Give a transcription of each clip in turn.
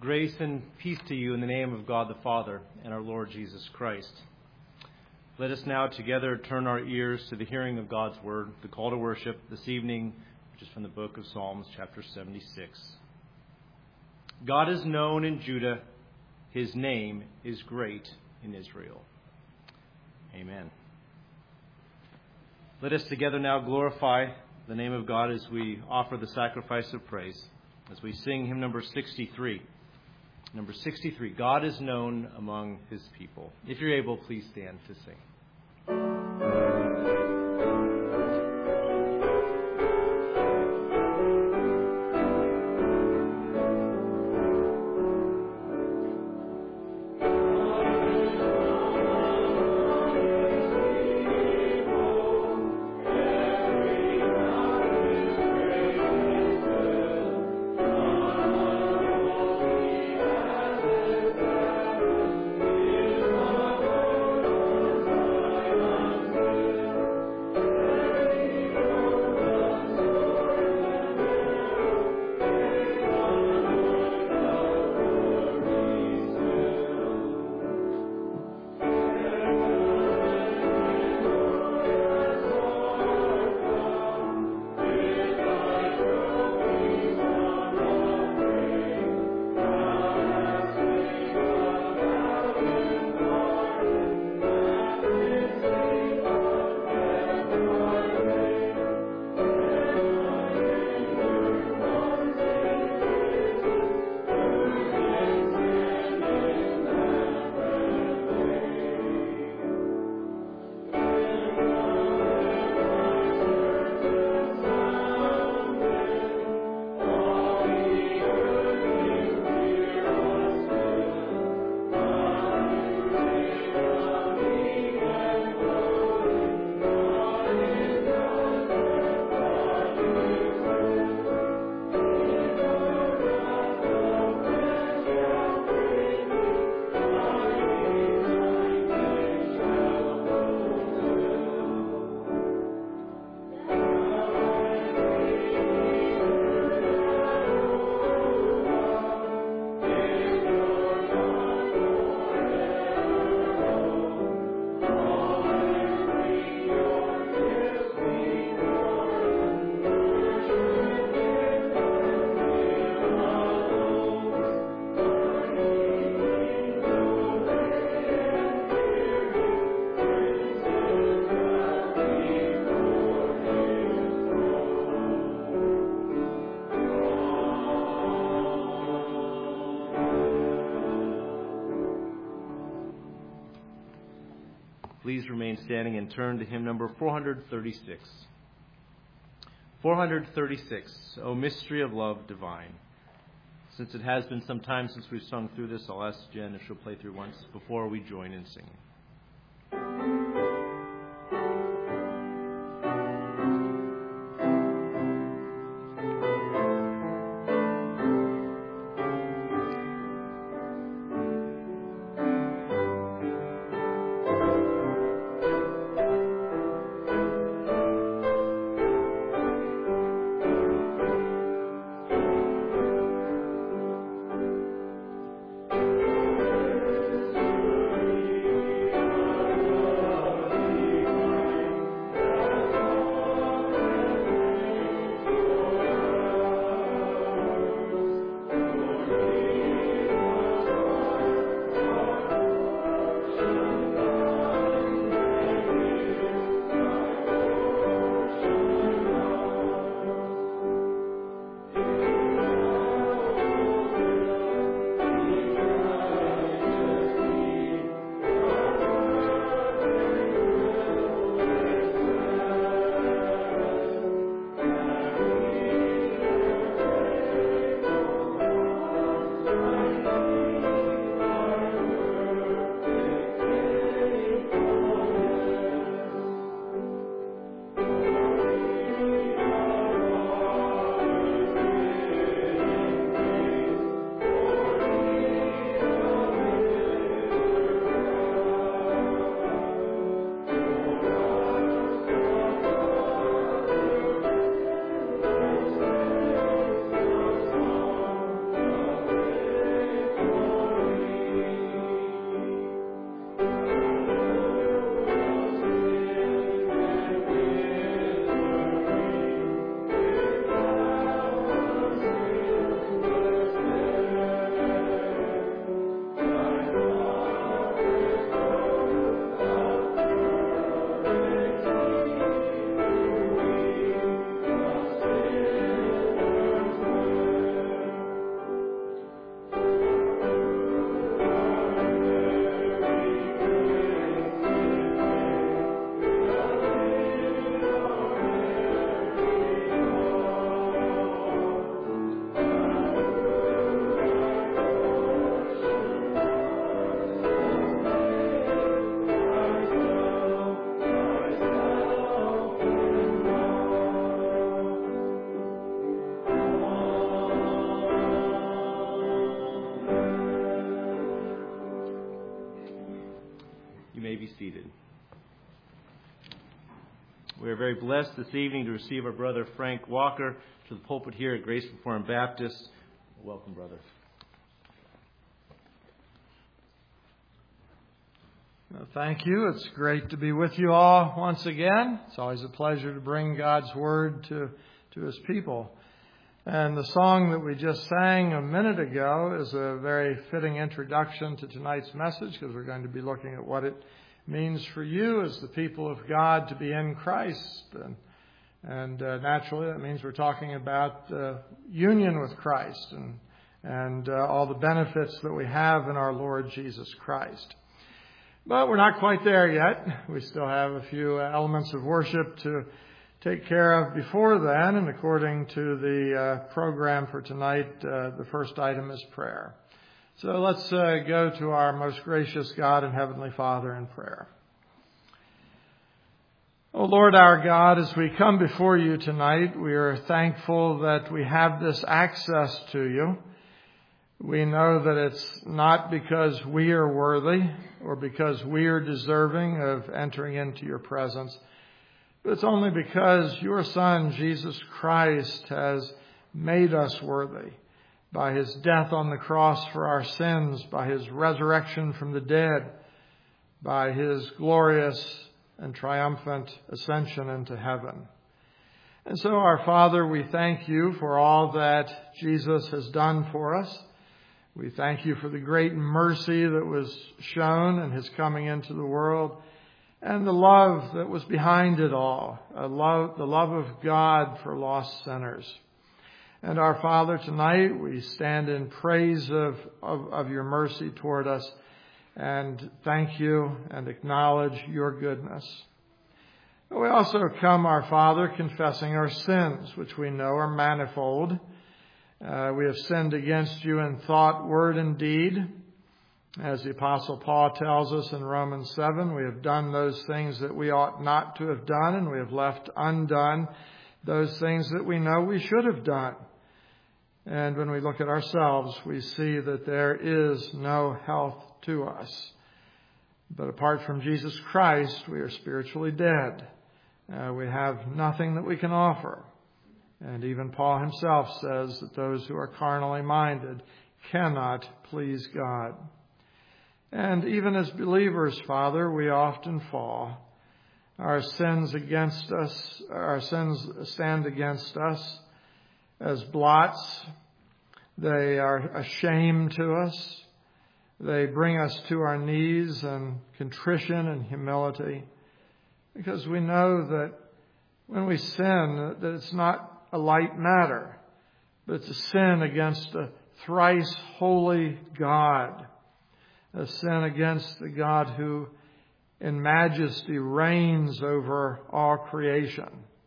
Grace and peace to you in the name of God the Father and our Lord Jesus Christ. Let us now together turn our ears to the hearing of God's word, the call to worship this evening, which is from the book of Psalms, chapter 76. God is known in Judah. His name is great in Israel. Amen. Let us together now glorify the name of God as we offer the sacrifice of praise, as we sing hymn number 63. Number 63, God is known among his people. If you're able, please stand to sing. Please remain standing and turn to hymn number 436. 436, O mystery of love divine. Since it has been some time since we've sung through this, I'll ask Jen if she'll play through once before we join in singing. be seated. We are very blessed this evening to receive our brother Frank Walker to the pulpit here at Grace Reformed Baptist. Welcome, brother. Well, thank you. It's great to be with you all once again. It's always a pleasure to bring God's Word to His people. And the song that we just sang a minute ago is a very fitting introduction to tonight's message, because we're going to be looking at what it means for you as the people of God to be in Christ. And naturally, that means we're talking about union with Christ and all the benefits that we have in our Lord Jesus Christ. But we're not quite there yet. We still have a few elements of worship to take care of before then. And according to the program for tonight, the first item is prayer. So let's go to our most gracious God and Heavenly Father in prayer. Oh Lord our God, as we come before you tonight, we are thankful that we have this access to you. We know that it's not because we are worthy or because we are deserving of entering into your presence, but it's only because your Son, Jesus Christ, has made us worthy by His death on the cross for our sins, by His resurrection from the dead, by His glorious and triumphant ascension into heaven. And so, our Father, we thank you for all that Jesus has done for us. We thank you for the great mercy that was shown in His coming into the world and the love that was behind it all, the love of God for lost sinners. And our Father, tonight we stand in praise of your mercy toward us and thank you and acknowledge your goodness. We also come, our Father, confessing our sins, which we know are manifold. We have sinned against you in thought, word, and deed. As the Apostle Paul tells us in Romans 7, we have done those things that we ought not to have done, and we have left undone those things that we know we should have done. And when we look at ourselves, we see that there is no health to us. But apart from Jesus Christ, we are spiritually dead. We have nothing that we can offer. And even Paul himself says that those who are carnally minded cannot please God. And even as believers, Father, we often fall. Our sins stand against us as blots. They are a shame to us. They bring us to our knees in contrition and humility, because we know that when we sin, that it's not a light matter, but it's a sin against a thrice holy God. A sin against the God who in majesty reigns over all creation.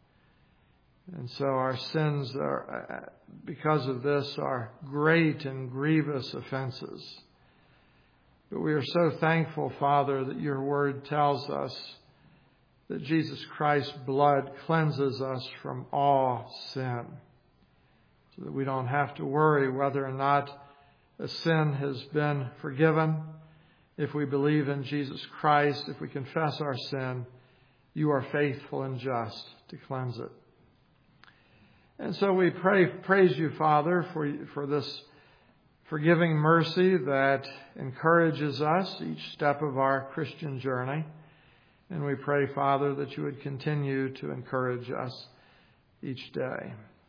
And so our sins are, because of this, are great and grievous offenses. But we are so thankful, Father, that your word tells us that Jesus Christ's blood cleanses us from all sin, so that we don't have to worry whether or not a sin has been forgiven. If we believe in Jesus Christ, if we confess our sin, you are faithful and just to cleanse it. And so we praise you, Father, for this forgiving mercy that encourages us each step of our Christian journey. And we pray, Father, that you would continue to encourage us each day.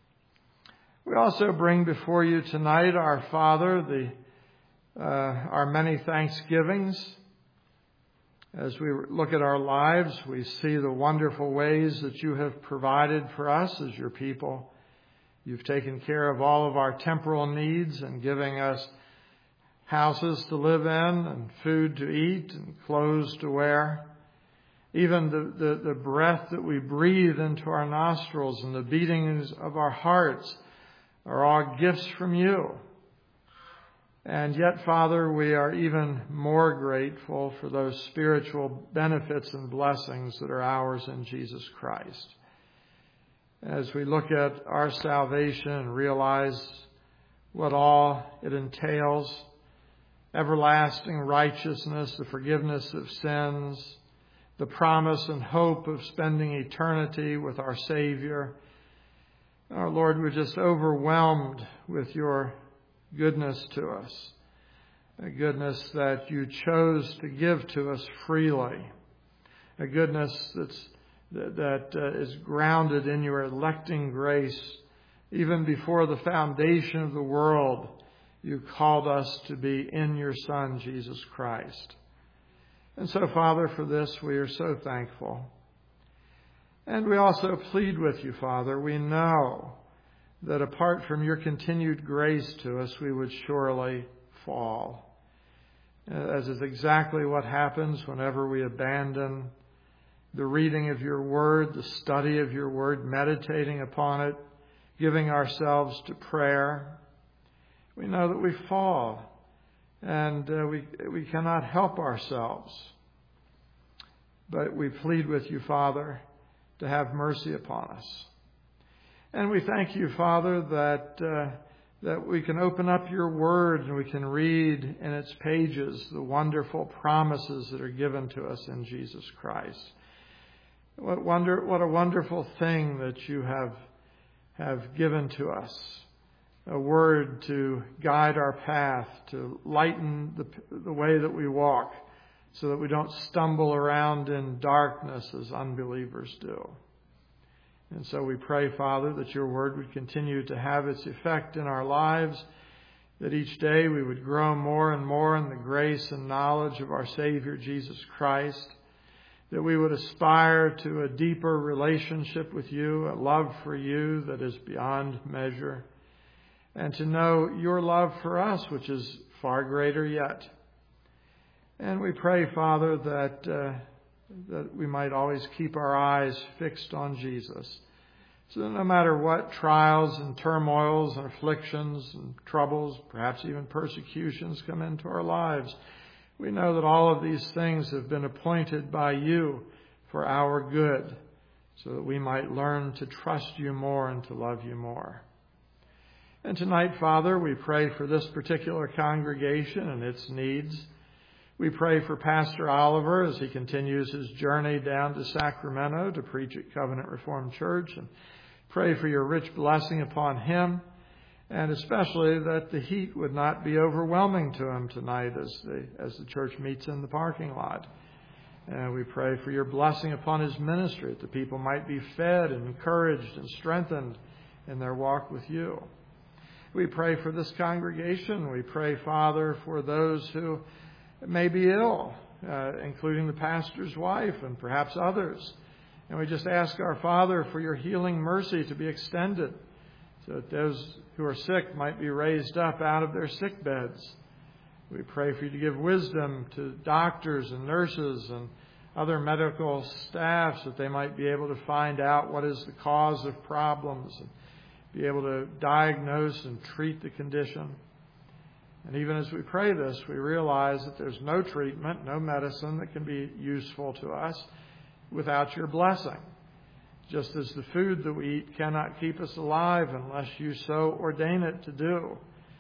We also bring before you tonight, our Father, our many thanksgivings. As we look at our lives, we see the wonderful ways that you have provided for us as your people. You've taken care of all of our temporal needs and giving us houses to live in and food to eat and clothes to wear. Even the breath that we breathe into our nostrils and the beatings of our hearts are all gifts from you. And yet, Father, we are even more grateful for those spiritual benefits and blessings that are ours in Jesus Christ. As we look at our salvation and realize what all it entails, everlasting righteousness, the forgiveness of sins, the promise and hope of spending eternity with our Savior. Our Lord, we're just overwhelmed with your goodness to us, a goodness that you chose to give to us freely, a goodness that is grounded in your electing grace. Even before the foundation of the world, you called us to be in your Son, Jesus Christ. And so, Father, for this we are so thankful. And we also plead with you, Father. We know that apart from your continued grace to us, we would surely fall. As is exactly what happens whenever we abandon the reading of your word, the study of your word, meditating upon it, giving ourselves to prayer. We know that we fall, and we cannot help ourselves. But we plead with you, Father, to have mercy upon us. And we thank you, Father, that we can open up your word and we can read in its pages the wonderful promises that are given to us in Jesus Christ. What a wonderful thing that you have given to us. A word to guide our path, to lighten the way that we walk, so that we don't stumble around in darkness as unbelievers do. And so we pray, Father, that your word would continue to have its effect in our lives, that each day we would grow more and more in the grace and knowledge of our Savior, Jesus Christ, that we would aspire to a deeper relationship with you, a love for you that is beyond measure, and to know your love for us, which is far greater yet. And we pray, Father, that we might always keep our eyes fixed on Jesus, so that no matter what trials and turmoils and afflictions and troubles, perhaps even persecutions come into our lives, we know that all of these things have been appointed by you for our good, so that we might learn to trust you more and to love you more. And tonight, Father, we pray for this particular congregation and its needs. We pray for Pastor Oliver as he continues his journey down to Sacramento to preach at Covenant Reformed Church, and pray for your rich blessing upon him, and especially that the heat would not be overwhelming to him tonight as the church meets in the parking lot. And we pray for your blessing upon his ministry, that the people might be fed and encouraged and strengthened in their walk with you. We pray for this congregation. We pray, Father, for those who may be ill, including the pastor's wife and perhaps others. And we just ask our Father for your healing mercy to be extended, so that those who are sick might be raised up out of their sick beds. We pray for you to give wisdom to doctors and nurses and other medical staff, so that they might be able to find out what is the cause of problems and be able to diagnose and treat the condition. And even as we pray this, we realize that there's no treatment, no medicine that can be useful to us without your blessing. Just as the food that we eat cannot keep us alive unless you so ordain it to do.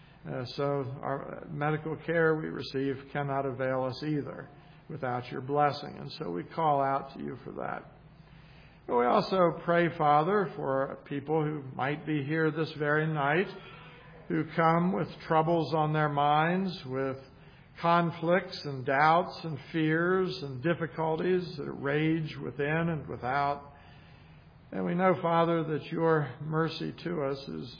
So our medical care we receive cannot avail us either without your blessing. And so we call out to you for that. But we also pray, Father, for people who might be here this very night, who come with troubles on their minds, with conflicts and doubts and fears and difficulties that rage within and without. And we know, Father, that your mercy to us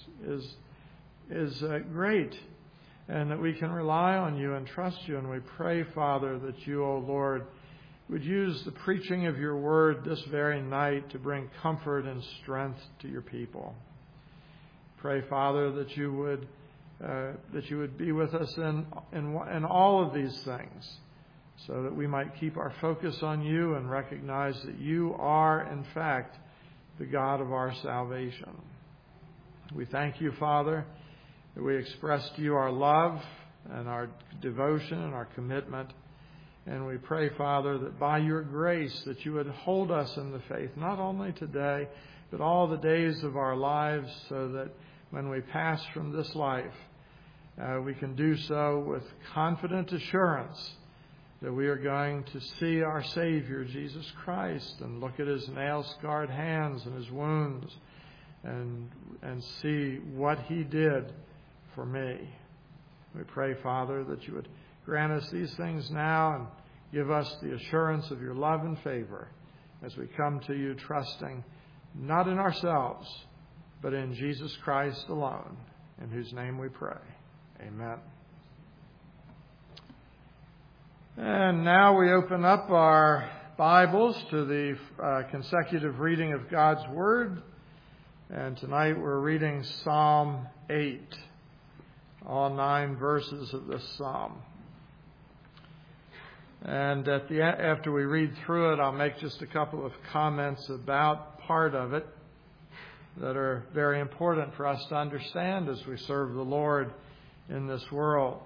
is great, and that we can rely on you and trust you. And we pray, Father, that you, O Lord, would use the preaching of your word this very night to bring comfort and strength to your people. Pray, Father, that you would be with us in all of these things, so that we might keep our focus on you and recognize that you are, in fact, the God of our salvation. We thank you, Father, that we express to you our love and our devotion and our commitment. And we pray, Father, that by your grace that you would hold us in the faith, not only today, but all the days of our lives, so that when we pass from this life, we can do so with confident assurance that we are going to see our Savior, Jesus Christ, and look at His nail-scarred hands and His wounds and see what He did for me. We pray, Father, that you would grant us these things now and give us the assurance of your love and favor as we come to you trusting not in ourselves, but in Jesus Christ alone, in whose name we pray. Amen. And now we open up our Bibles to the consecutive reading of God's Word. And tonight we're reading Psalm 8, all 9 verses of this psalm. And after we read through it, I'll make just a couple of comments about part of it that are very important for us to understand as we serve the Lord in this world.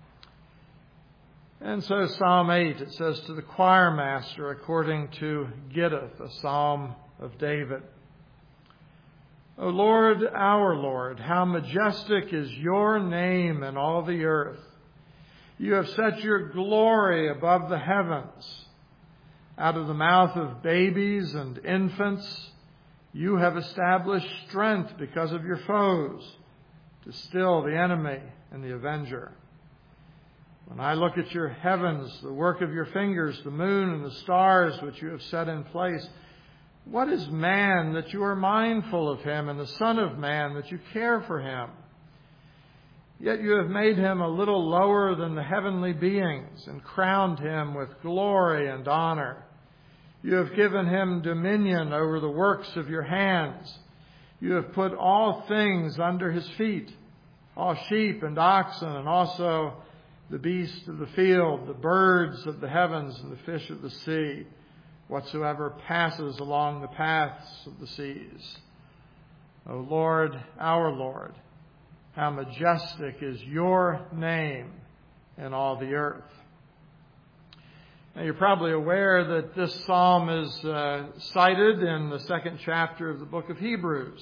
And so Psalm 8, it says, to the choir master, according to Gittith, a psalm of David. O Lord, our Lord, how majestic is your name in all the earth. You have set your glory above the heavens. Out of the mouth of babies and infants, you have established strength because of your foes, to still the enemy and the avenger. When I look at your heavens, the work of your fingers, the moon and the stars which you have set in place, what is man that you are mindful of him, and the son of man that you care for him? Yet you have made him a little lower than the heavenly beings and crowned him with glory and honor. You have given him dominion over the works of your hands. You have put all things under his feet, all sheep and oxen, and also the beasts of the field, the birds of the heavens, and the fish of the sea, whatsoever passes along the paths of the seas. O Lord, our Lord, how majestic is your name in all the earth. Now, you're probably aware that this psalm is cited in the 2nd chapter of the book of Hebrews.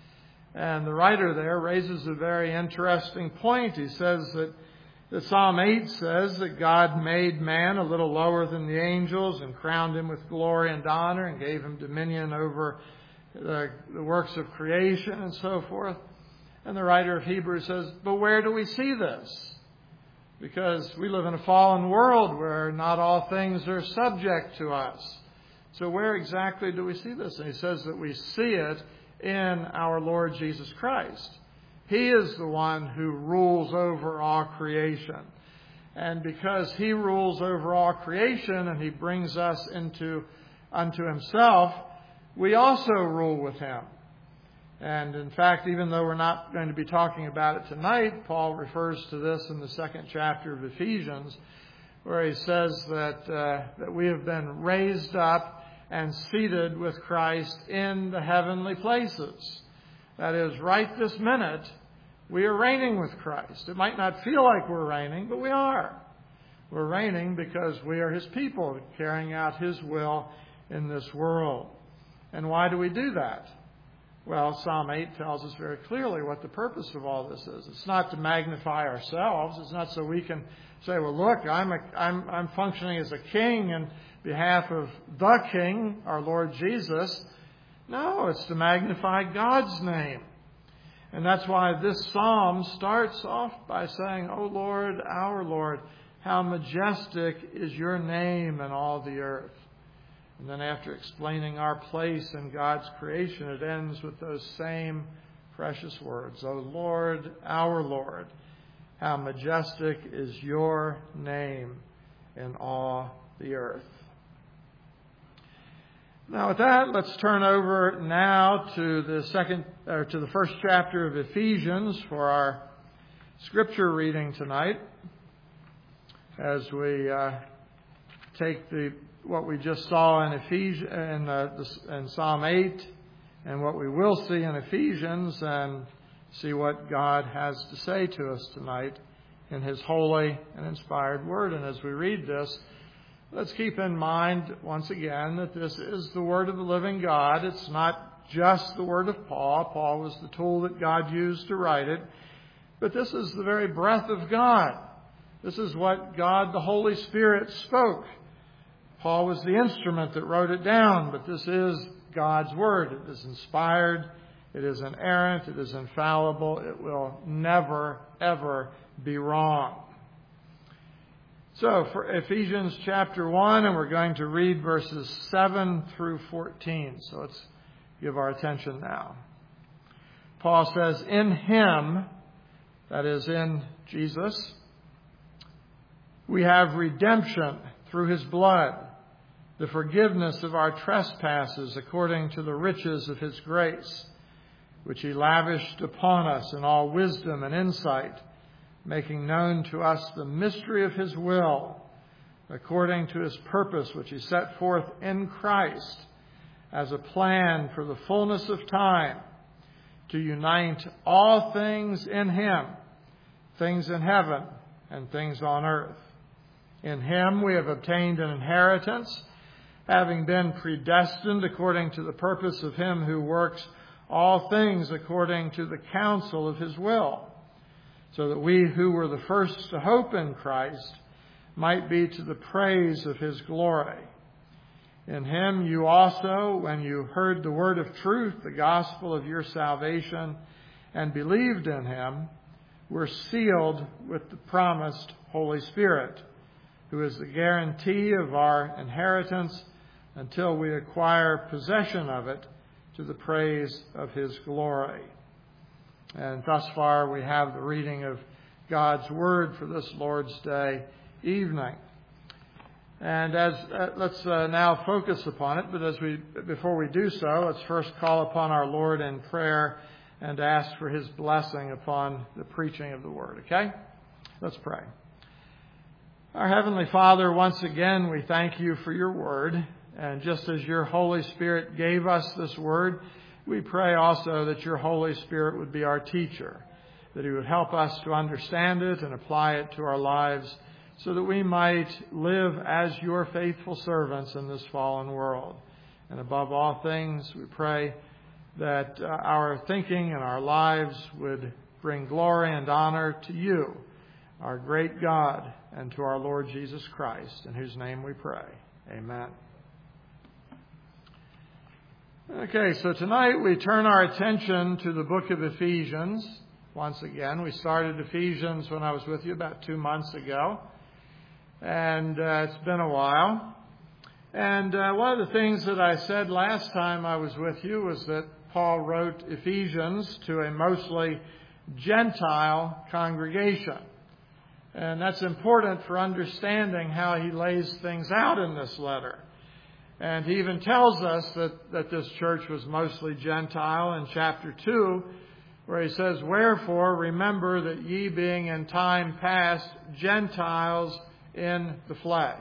And the writer there raises a very interesting point. He says that Psalm 8 says that God made man a little lower than the angels and crowned him with glory and honor and gave him dominion over the works of creation and so forth. And the writer of Hebrews says, but where do we see this? Because we live in a fallen world where not all things are subject to us. So where exactly do we see this? And he says that we see it in our Lord Jesus Christ. He is the one who rules over all creation. And because He rules over all creation and He brings us unto Himself, we also rule with Him. And in fact, even though we're not going to be talking about it tonight, Paul refers to this in the 2nd chapter of Ephesians, where he says that we have been raised up and seated with Christ in the heavenly places. That is, right this minute, we are reigning with Christ. It might not feel like we're reigning, but we are. We're reigning because we are His people, carrying out His will in this world. And why do we do that? Well, Psalm 8 tells us very clearly what the purpose of all this is. It's not to magnify ourselves. It's not so we can say, well, look, I'm functioning as a king in behalf of the King, our Lord Jesus. No, it's to magnify God's name. And that's why this psalm starts off by saying, O Lord, our Lord, how majestic is your name in all the earth. And then after explaining our place in God's creation, it ends with those same precious words. O Lord, our Lord, how majestic is your name in all the earth. Now with that, let's turn over now to the first chapter of Ephesians for our scripture reading tonight, as we take what we just saw in Psalm 8 and what we will see in Ephesians, and see what God has to say to us tonight in His holy and inspired Word. And as we read this, let's keep in mind once again that this is the Word of the living God. It's not just the Word of Paul. Paul was the tool that God used to write it. But this is the very breath of God. This is what God, the Holy Spirit, spoke. Paul was the instrument that wrote it down, but this is God's Word. It is inspired. It is inerrant. It is infallible. It will never, ever be wrong. So, for Ephesians chapter 1, and we're going to read verses 7 through 14. So let's give our attention now. Paul says, "In Him," that is in Jesus, "we have redemption through His blood, the forgiveness of our trespasses according to the riches of His grace, which He lavished upon us in all wisdom and insight, making known to us the mystery of His will, according to His purpose, which He set forth in Christ as a plan for the fullness of time, to unite all things in Him, things in heaven and things on earth. In Him we have obtained an inheritance, having been predestined according to the purpose of Him who works all things according to the counsel of His will, so that we who were the first to hope in Christ might be to the praise of His glory. In Him you also, when you heard the word of truth, the gospel of your salvation, and believed in Him, were sealed with the promised Holy Spirit, who is the guarantee of our inheritance until we acquire possession of it to the praise of His glory." And thus far we have the reading of God's Word for this Lord's Day evening. And let's now focus upon it. But before we do so, let's first call upon our Lord in prayer and ask for His blessing upon the preaching of the Word. Okay? Let's pray. Our Heavenly Father, once again we thank You for Your Word. And just as Your Holy Spirit gave us this Word, we pray also that Your Holy Spirit would be our teacher, that He would help us to understand it and apply it to our lives, so that we might live as Your faithful servants in this fallen world. And above all things, we pray that our thinking and our lives would bring glory and honor to You, our great God, and to our Lord Jesus Christ, in whose name we pray. Amen. Okay, so tonight we turn our attention to the book of Ephesians. Once again, we started Ephesians when I was with you about 2 months ago. And it's been a while. And one of the things that I said last time I was with you was that Paul wrote Ephesians to a mostly Gentile congregation. And that's important for understanding how he lays things out in this letter. And he even tells us that this church was mostly Gentile in chapter 2, where he says, "Wherefore remember that ye being in time past Gentiles in the flesh."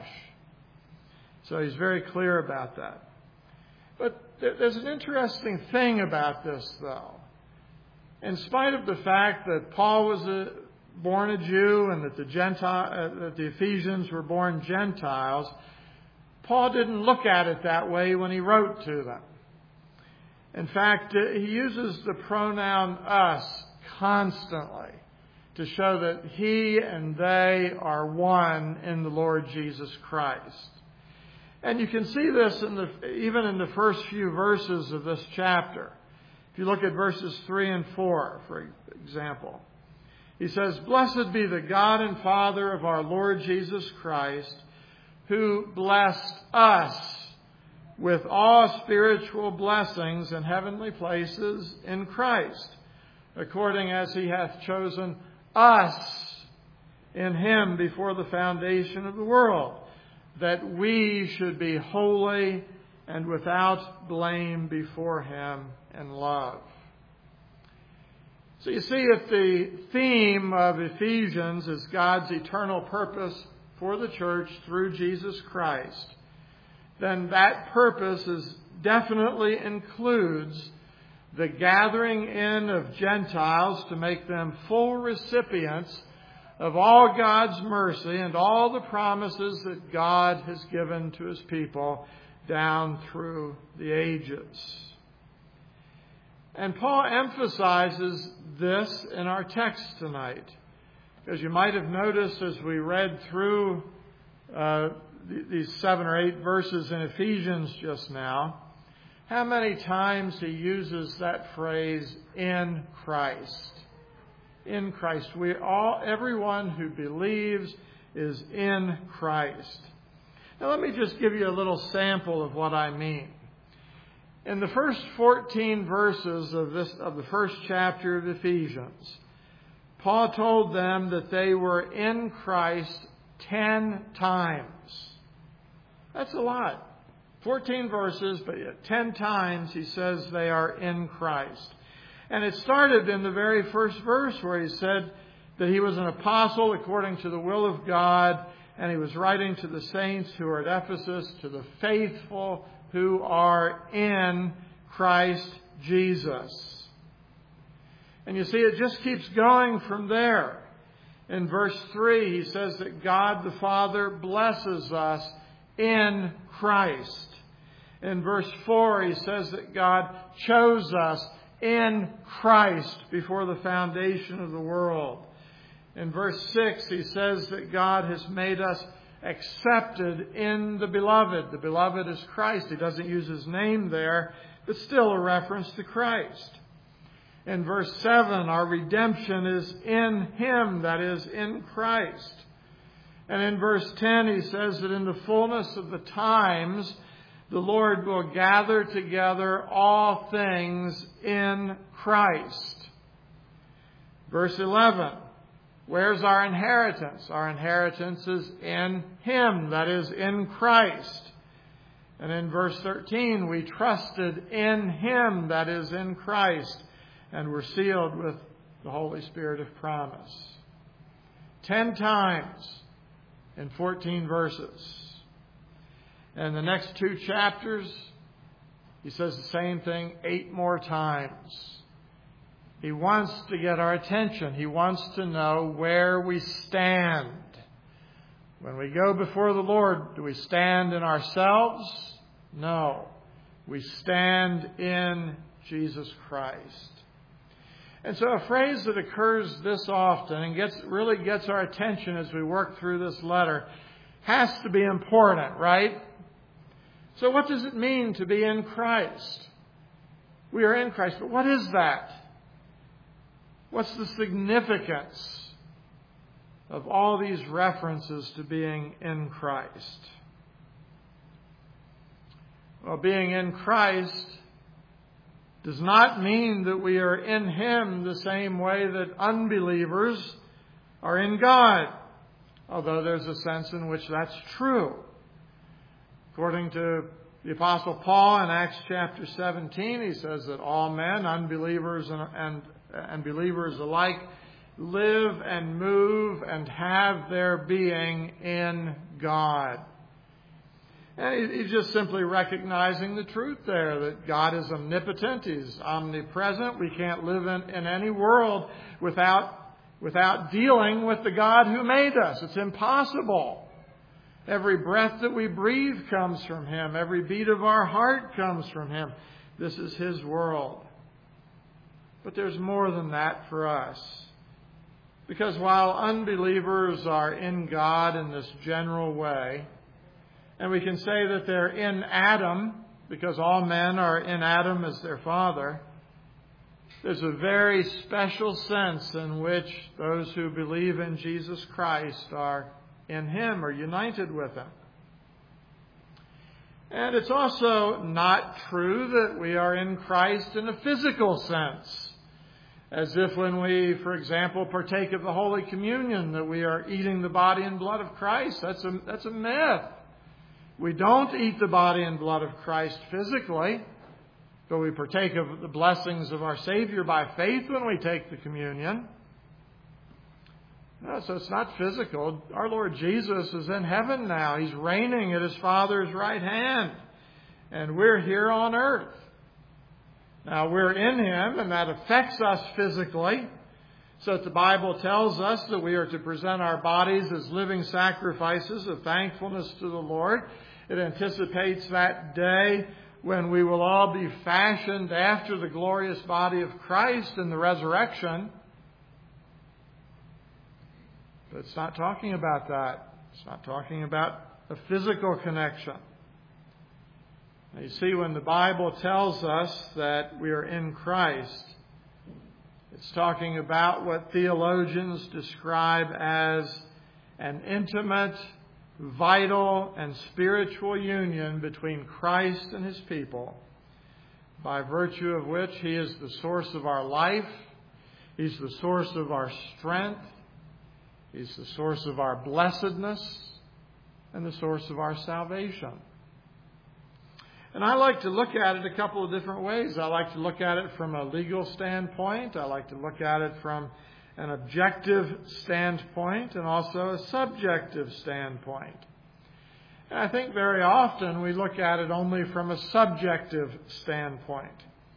So he's very clear about that. But there's an interesting thing about this, though. In spite of the fact that Paul was born a Jew and that the Ephesians were born Gentiles, Paul didn't look at it that way when he wrote to them. In fact, he uses the pronoun us constantly to show that he and they are one in the Lord Jesus Christ. And you can see this even in the first few verses of this chapter. If you look at verses 3 and 4, for example, he says, "Blessed be the God and Father of our Lord Jesus Christ, who blessed us with all spiritual blessings in heavenly places in Christ, according as He hath chosen us in Him before the foundation of the world, that we should be holy and without blame before Him in love." So you see, if the theme of Ephesians is God's eternal purpose for the church through Jesus Christ, then that purpose definitely includes the gathering in of Gentiles to make them full recipients of all God's mercy and all the promises that God has given to His people down through the ages. And Paul emphasizes this in our text tonight. As you might have noticed as we read through these 7 or 8 verses in Ephesians just now, how many times he uses that phrase, in Christ. In Christ. Everyone who believes is in Christ. Now let me just give you a little sample of what I mean. In the first 14 verses of the first chapter of Ephesians, Paul told them that they were in Christ 10 times. That's a lot. 14 verses, but 10 times he says they are in Christ. And it started in the very first verse where he said that he was an apostle according to the will of God, and he was writing to the saints who are at Ephesus, to the faithful who are in Christ Jesus. And you see, it just keeps going from there. In verse 3, he says that God the Father blesses us in Christ. In verse 4, he says that God chose us in Christ before the foundation of the world. In verse 6, he says that God has made us accepted in the Beloved. The Beloved is Christ. He doesn't use his name there, but still a reference to Christ. In verse 7, our redemption is in Him, that is, in Christ. And in verse 10, he says that in the fullness of the times, the Lord will gather together all things in Christ. Verse 11, where's our inheritance? Our inheritance is in Him, that is, in Christ. And in verse 13, we trusted in Him, that is, in Christ, and were sealed with the Holy Spirit of promise. 10 times in 14 verses. And the next 2 chapters, he says the same thing 8 more times. He wants to get our attention. He wants to know where we stand. When we go before the Lord, do we stand in ourselves? No. We stand in Jesus Christ. And so a phrase that occurs this often and really gets our attention as we work through this letter has to be important, right? So what does it mean to be in Christ? We are in Christ, but what is that? What's the significance of all these references to being in Christ? Well, being in Christ does not mean that we are in Him the same way that unbelievers are in God, although there's a sense in which that's true. According to the Apostle Paul in Acts chapter 17, he says that all men, unbelievers and believers alike, live and move and have their being in God. And he's just simply recognizing the truth there, that God is omnipotent, He's omnipresent. We can't live in any world without dealing with the God who made us. It's impossible. Every breath that we breathe comes from Him. Every beat of our heart comes from Him. This is His world. But there's more than that for us. Because while unbelievers are in God in this general way, and we can say that they're in Adam, because all men are in Adam as their father, there's a very special sense in which those who believe in Jesus Christ are in Him or united with Him. And it's also not true that we are in Christ in a physical sense, as if when we, for example, partake of the Holy Communion, that we are eating the body and blood of Christ. That's a myth. We don't eat the body and blood of Christ physically, but we partake of the blessings of our Savior by faith when we take the communion. No, so it's not physical. Our Lord Jesus is in heaven now. He's reigning at His Father's right hand. And we're here on earth. Now, we're in Him, and that affects us physically. So that the Bible tells us that we are to present our bodies as living sacrifices of thankfulness to the Lord. It anticipates that day when we will all be fashioned after the glorious body of Christ in the resurrection. But it's not talking about that. It's not talking about a physical connection. Now, you see, when the Bible tells us that we are in Christ, it's talking about what theologians describe as an intimate, vital, and spiritual union between Christ and His people, by virtue of which He is the source of our life, He's the source of our strength, He's the source of our blessedness, and the source of our salvation. And I like to look at it a couple of different ways. I like to look at it from a legal standpoint. I like to look at it from an objective standpoint and also a subjective standpoint. And I think very often we look at it only from a subjective standpoint.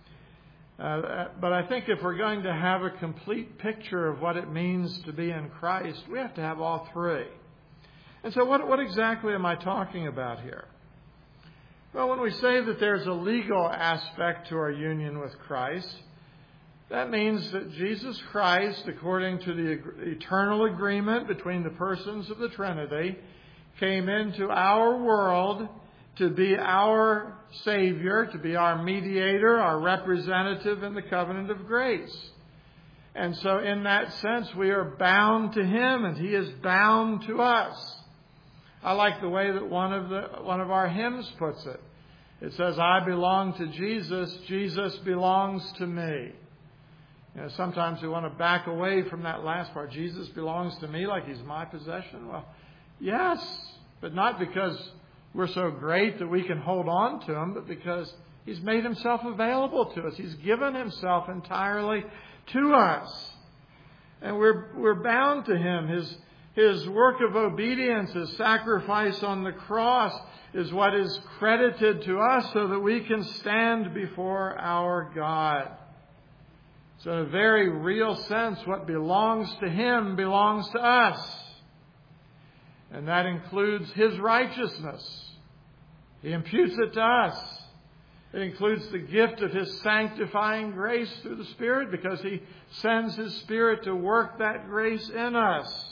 But I think if we're going to have a complete picture of what it means to be in Christ, we have to have all three. And so what exactly am I talking about here? Well, when we say that there's a legal aspect to our union with Christ, that means that Jesus Christ, according to the eternal agreement between the persons of the Trinity, came into our world to be our Savior, to be our mediator, our representative in the covenant of grace. And so in that sense, we are bound to Him and He is bound to us. I like the way that one of our hymns puts it. It says, I belong to Jesus, Jesus belongs to me. You know, sometimes we want to back away from that last part. Jesus belongs to me like He's my possession. Well, yes, but not because we're so great that we can hold on to Him, but because He's made Himself available to us. He's given Himself entirely to us. And we're bound to Him. His work of obedience, His sacrifice on the cross, is what is credited to us so that we can stand before our God. So in a very real sense, what belongs to Him belongs to us. And that includes His righteousness. He imputes it to us. It includes the gift of His sanctifying grace through the Spirit, because He sends His Spirit to work that grace in us.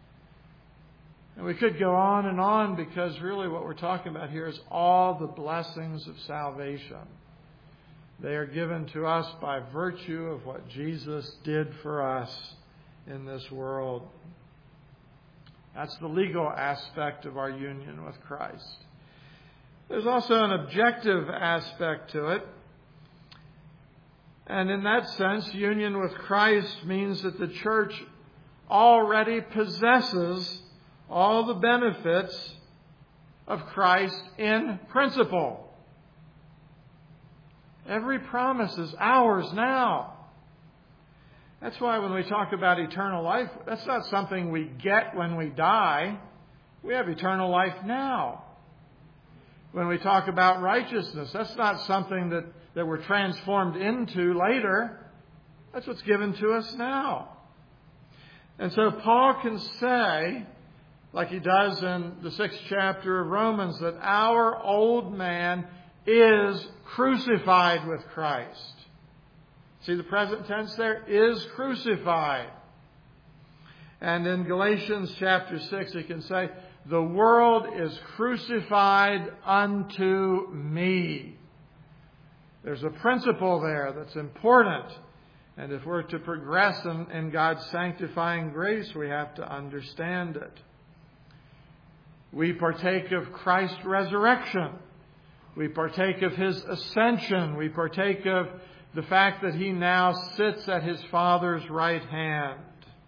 And we could go on, because really what we're talking about here is all the blessings of salvation. They are given to us by virtue of what Jesus did for us in this world. That's the legal aspect of our union with Christ. There's also an objective aspect to it. And in that sense, union with Christ means that the church already possesses all the benefits of Christ in principle. Every promise is ours now. That's why when we talk about eternal life, that's not something we get when we die. We have eternal life now. When we talk about righteousness, that's not something that we're transformed into later. That's what's given to us now. And so Paul can say, like he does in the 6th chapter of Romans, that our old man is crucified with Christ. See the present tense there? Is crucified. And in Galatians chapter 6, he can say, the world is crucified unto me. There's a principle there that's important. And if we're to progress in God's sanctifying grace, we have to understand it. We partake of Christ's resurrection. We partake of His ascension. We partake of the fact that He now sits at His Father's right hand.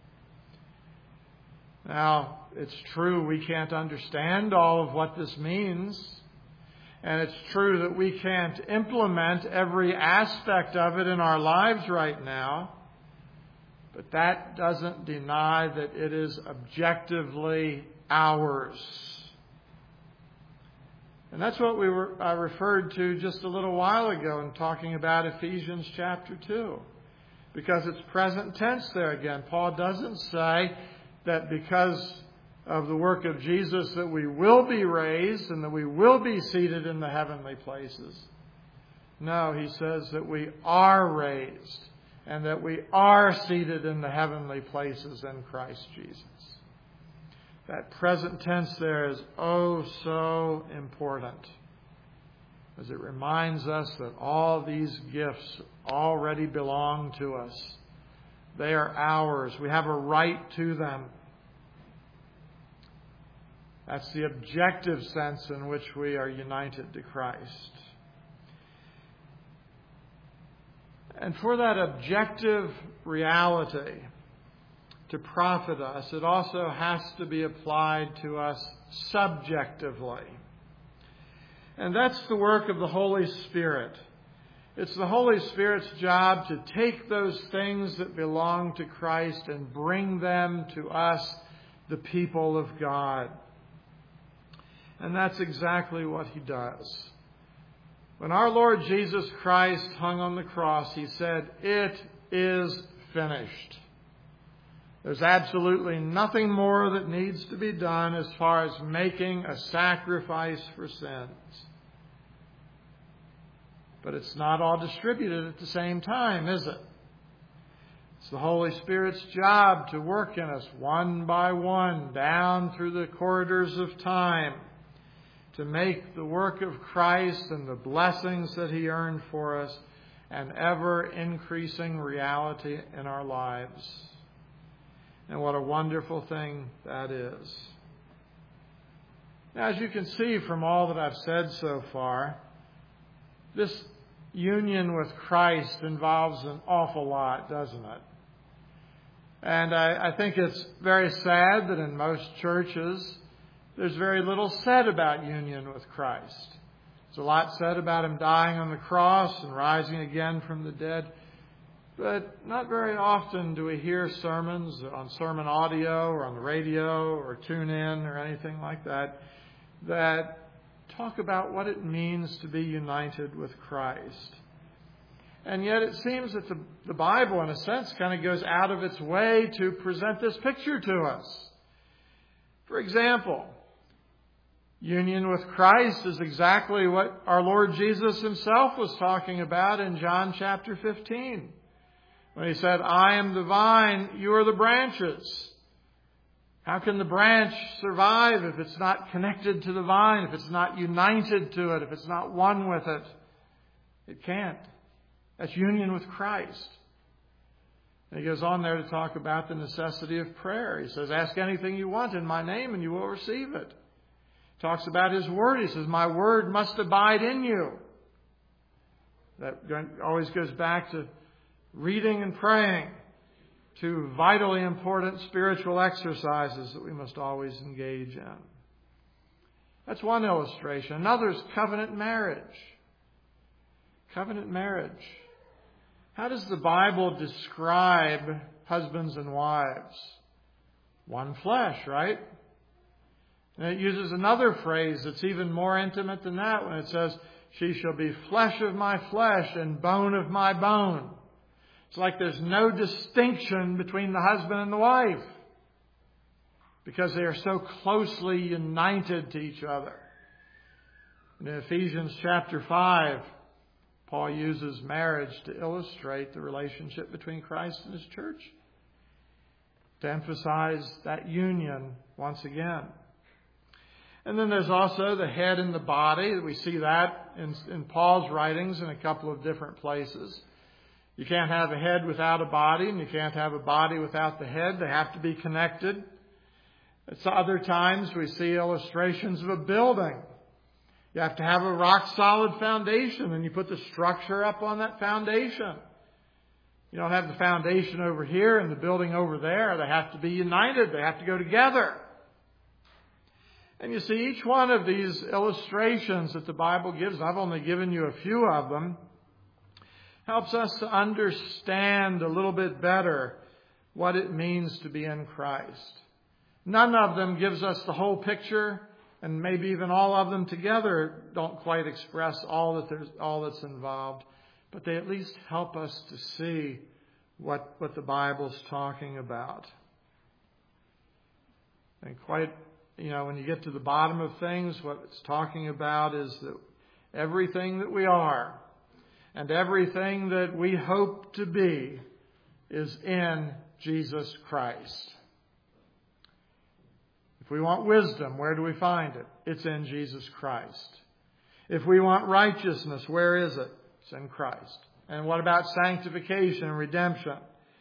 Now, it's true we can't understand all of what this means. And it's true that we can't implement every aspect of it in our lives right now. But that doesn't deny that it is objectively ours. And that's what I referred to just a little while ago in talking about Ephesians chapter 2. Because it's present tense there again. Paul doesn't say that because of the work of Jesus that we will be raised and that we will be seated in the heavenly places. No, he says that we are raised and that we are seated in the heavenly places in Christ Jesus. That present tense there is oh so important, as it reminds us that all these gifts already belong to us. They are ours. We have a right to them. That's the objective sense in which we are united to Christ. And for that objective reality to profit us, it also has to be applied to us subjectively. And that's the work of the Holy Spirit. It's the Holy Spirit's job to take those things that belong to Christ and bring them to us, the people of God. And that's exactly what He does. When our Lord Jesus Christ hung on the cross, He said, "It is finished." There's absolutely nothing more that needs to be done as far as making a sacrifice for sins. But it's not all distributed at the same time, is it? It's the Holy Spirit's job to work in us one by one down through the corridors of time to make the work of Christ and the blessings that He earned for us an ever-increasing reality in our lives. And what a wonderful thing that is. Now, as you can see from all that I've said so far, this union with Christ involves an awful lot, doesn't it? And I think it's very sad that in most churches, there's very little said about union with Christ. There's a lot said about Him dying on the cross and rising again from the dead. But not very often do we hear sermons on sermon audio or on the radio or tune in or anything like that that talk about what it means to be united with Christ. And yet it seems that the Bible, in a sense, kind of goes out of its way to present this picture to us. For example, union with Christ is exactly what our Lord Jesus Himself was talking about in John chapter 15. When He said, "I am the vine, you are the branches." How can the branch survive if it's not connected to the vine, if it's not united to it, if it's not one with it? It can't. That's union with Christ. And He goes on there to talk about the necessity of prayer. He says, "Ask anything you want in my name and you will receive it." He talks about His word. He says, "My word must abide in you." That always goes back to reading and praying, two vitally important spiritual exercises that we must always engage in. That's one illustration. Another is covenant marriage. Covenant marriage. How does the Bible describe husbands and wives? One flesh, right? And it uses another phrase that's even more intimate than that when it says, "She shall be flesh of my flesh and bone of my bone." It's like there's no distinction between the husband and the wife because they are so closely united to each other. In Ephesians chapter 5, Paul uses marriage to illustrate the relationship between Christ and His church, to emphasize that union once again. And then there's also the head and the body. We see that in Paul's writings in a couple of different places. You can't have a head without a body, and you can't have a body without the head. They have to be connected. At other times, we see illustrations of a building. You have to have a rock-solid foundation, and you put the structure up on that foundation. You don't have the foundation over here and the building over there. They have to be united. They have to go together. And you see, each one of these illustrations that the Bible gives, I've only given you a few of them, helps us to understand a little bit better what it means to be in Christ. None of them gives us the whole picture, and maybe even all of them together don't quite express all that's involved, but they at least help us to see what the Bible's talking about. And when you get to the bottom of things, what it's talking about is that everything that we are, and everything that we hope to be is in Jesus Christ. If we want wisdom, where do we find it? It's in Jesus Christ. If we want righteousness, where is it? It's in Christ. And what about sanctification and redemption?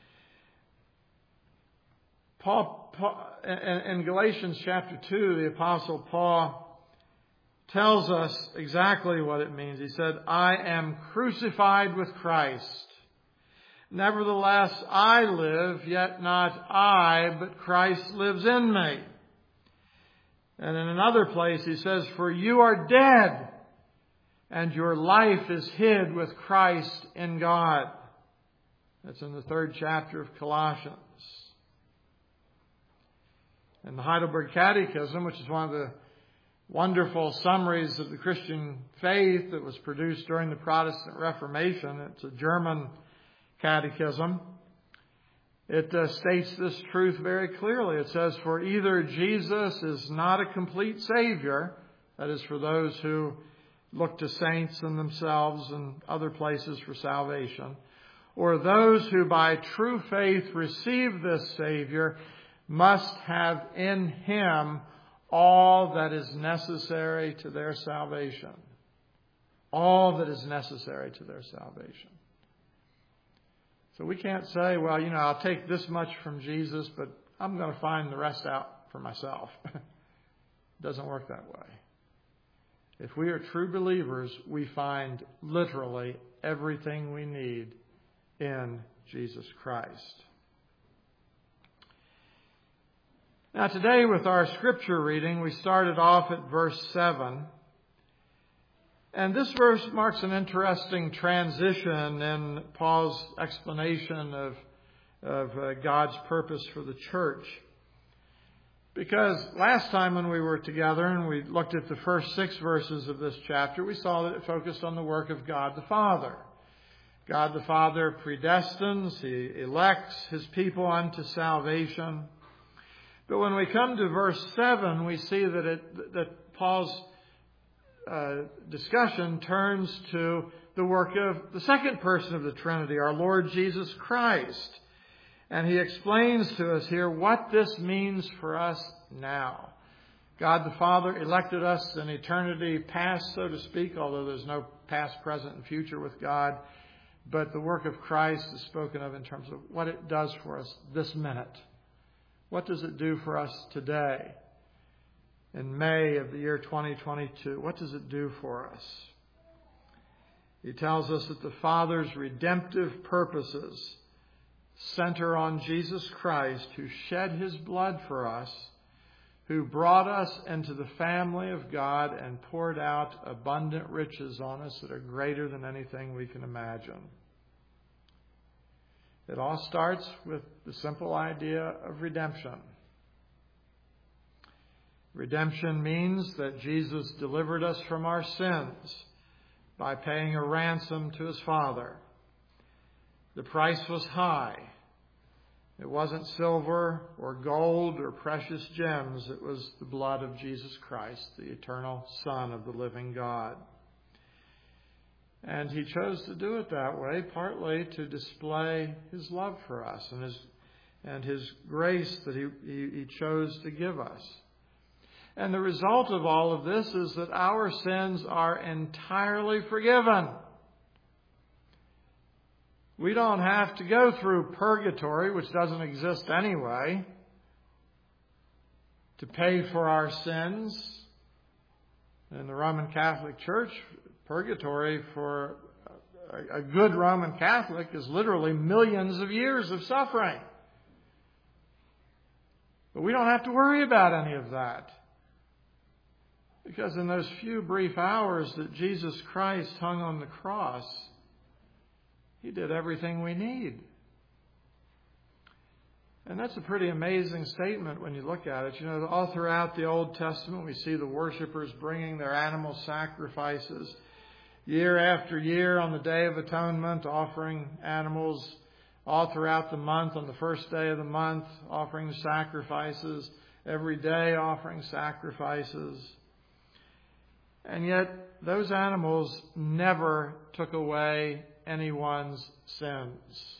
Paul, in Galatians chapter 2, the Apostle Paul tells us exactly what it means. He said, I am crucified with Christ. Nevertheless, I live, yet not I, but Christ lives in me. And in another place he says, for you are dead, and your life is hid with Christ in God. That's in the 3rd chapter of Colossians. In the Heidelberg Catechism, which is one of the wonderful summaries of the Christian faith that was produced during the Protestant Reformation, it's a German catechism. It states this truth very clearly. It says, for either Jesus is not a complete Savior, that is for those who look to saints and themselves and other places for salvation, or those who by true faith receive this Savior must have in Him all that is necessary to their salvation. All that is necessary to their salvation. So we can't say, well, I'll take this much from Jesus, but I'm going to find the rest out for myself. It doesn't work that way. If we are true believers, we find literally everything we need in Jesus Christ. Now today with our scripture reading, we started off at verse 7. And this verse marks an interesting transition in Paul's explanation of God's purpose for the church. Because last time when we were together and we looked at the first 6 verses of this chapter, we saw that it focused on the work of God the Father. God the Father predestines, He elects His people unto salvation. But when we come to verse 7, we see that Paul's discussion turns to the work of the second person of the Trinity, our Lord Jesus Christ. And he explains to us here what this means for us now. God the Father elected us in eternity past, so to speak, although there's no past, present, and future with God. But the work of Christ is spoken of in terms of what it does for us this minute. What does it do for us today? In May of the year 2022, what does it do for us? He tells us that the Father's redemptive purposes center on Jesus Christ, who shed His blood for us, who brought us into the family of God and poured out abundant riches on us that are greater than anything we can imagine. It all starts with the simple idea of redemption. Redemption means that Jesus delivered us from our sins by paying a ransom to His Father. The price was high. It wasn't silver or gold or precious gems. It was the blood of Jesus Christ, the eternal Son of the living God. And He chose to do it that way, partly to display His love for us and His grace that He chose to give us. And the result of all of this is that our sins are entirely forgiven. We don't have to go through purgatory, which doesn't exist anyway, to pay for our sins. In the Roman Catholic Church, purgatory for a good Roman Catholic is literally millions of years of suffering. But we don't have to worry about any of that. Because in those few brief hours that Jesus Christ hung on the cross, He did everything we need. And that's a pretty amazing statement when you look at it. All throughout the Old Testament, we see the worshipers bringing their animal sacrifices year after year on the Day of Atonement, offering animals all throughout the month, on the first day of the month, offering sacrifices, every day offering sacrifices. And yet, those animals never took away anyone's sins.